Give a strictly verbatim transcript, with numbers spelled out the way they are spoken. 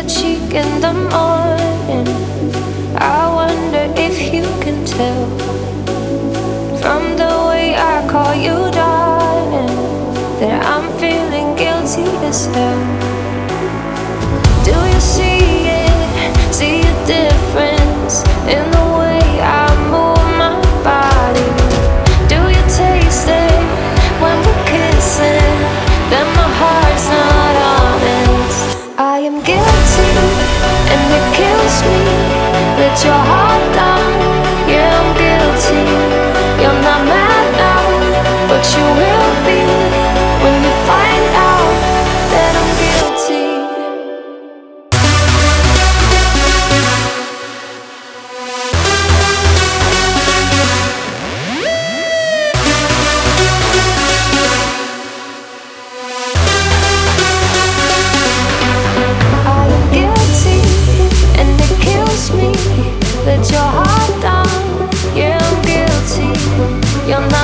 your cheek in the morning. I wonder if you can tell from the way I call you darling that I'm feeling guilty as hell. Do you see it? See a difference in the way I move my body? Do you taste it when we're kissing? Then my heart's not honest. I am guilty and it kills me. Let your heart down. Yeah, I'm guilty. You're not mad now, but you will be when you find out that I'm guilty. I am guilty and it kills me. Let your heart down. Yeah, I'm guilty. You're not